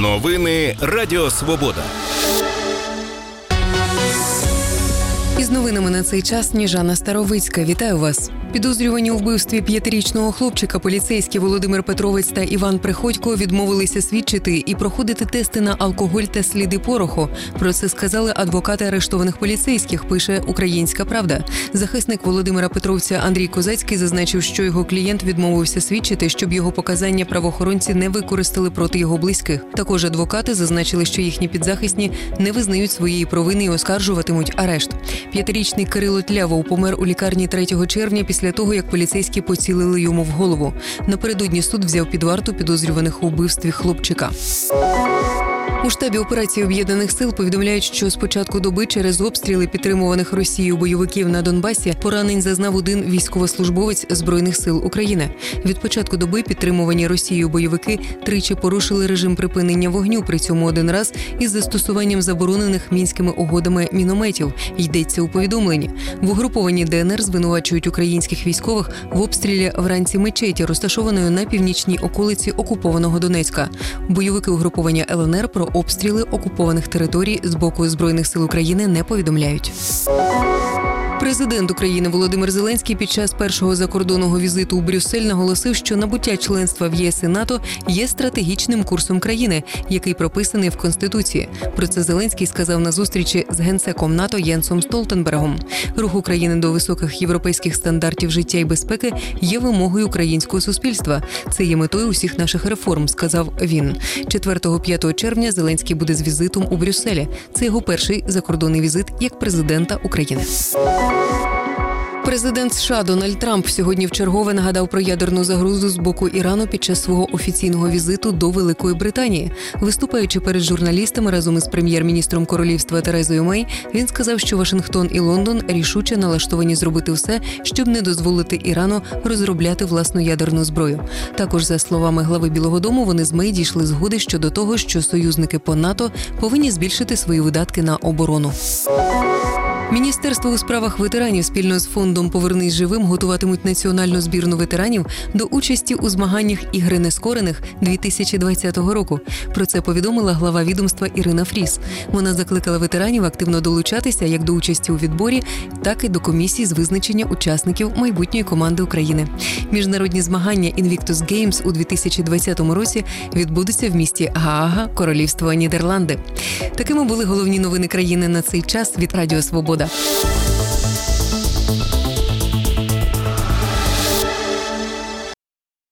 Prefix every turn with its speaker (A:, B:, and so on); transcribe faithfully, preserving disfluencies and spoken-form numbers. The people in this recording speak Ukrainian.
A: Новини Радіо Свобода.
B: Із новинами на цей час Сніжана Старовицька. Вітаю вас. Підозрювані у вбивстві п'ятирічного хлопчика поліцейські Володимир Петровець та Іван Приходько відмовилися свідчити і проходити тести на алкоголь та сліди пороху. Про це сказали адвокати арештованих поліцейських, пише «Українська правда». Захисник Володимира Петровця Андрій Козацький зазначив, що його клієнт відмовився свідчити, щоб його показання правоохоронці не використали проти його близьких. Також адвокати зазначили, що їхні підзахисні не визнають своєї провини і оскаржуватимуть арешт. П'ятирічний Кирило Тлявов помер у лікарні третього червня після того, як поліцейські поцілили йому в голову. Напередодні суд взяв під варту підозрюваних у вбивстві хлопчика. У штабі операції Об'єднаних сил повідомляють, що з початку доби через обстріли підтримуваних Росією бойовиків на Донбасі поранень зазнав один військовослужбовець Збройних сил України. Від початку доби підтримувані Росією бойовики тричі порушили режим припинення вогню, при цьому один раз із застосуванням заборонених мінськими угодами мінометів, йдеться у повідомленні. В угрупованні ДНР звинувачують українських військових в обстрілі вранці мечеті, розташованої на північній околиці окупованого Донецька. Бойовики угруповання ЛНР про обстріли окупованих територій з боку Збройних сил України не повідомляють. Президент України Володимир Зеленський під час першого закордонного візиту у Брюссель наголосив, що набуття членства в ЄС і НАТО є стратегічним курсом країни, який прописаний в Конституції. Про це Зеленський сказав на зустрічі з генсеком НАТО Єнсом Столтенбергом. Рух України до високих європейських стандартів життя і безпеки є вимогою українського суспільства. Це є метою усіх наших реформ, сказав він. четвертого-п'ятого червня Зеленський буде з візитом у Брюсселі. Це його перший закордонний візит як президента України. Президент США Дональд Трамп сьогодні вчергове нагадав про ядерну загрозу з боку Ірану під час свого офіційного візиту до Великої Британії. Виступаючи перед журналістами разом із прем'єр-міністром королівства Терезою Мей, він сказав, що Вашингтон і Лондон рішуче налаштовані зробити все, щоб не дозволити Ірану розробляти власну ядерну зброю. Також, за словами глави Білого дому, вони з Мей дійшли згоди щодо того, що союзники по НАТО повинні збільшити свої видатки на оборону. Міністерство у справах ветеранів спільно з фондом «Повернись живим» готуватимуть національну збірну ветеранів до участі у змаганнях «Ігри нескорених» дві тисячі двадцятого року. Про це повідомила глава відомства Ірина Фріс. Вона закликала ветеранів активно долучатися як до участі у відборі, так і до комісії з визначення учасників майбутньої команди України. Міжнародні змагання Invictus Games у дві тисячі двадцятому році відбудуться в місті Гаага, Королівство Нідерланди. Такими були головні новини країни на цей час від Радіо Свобода.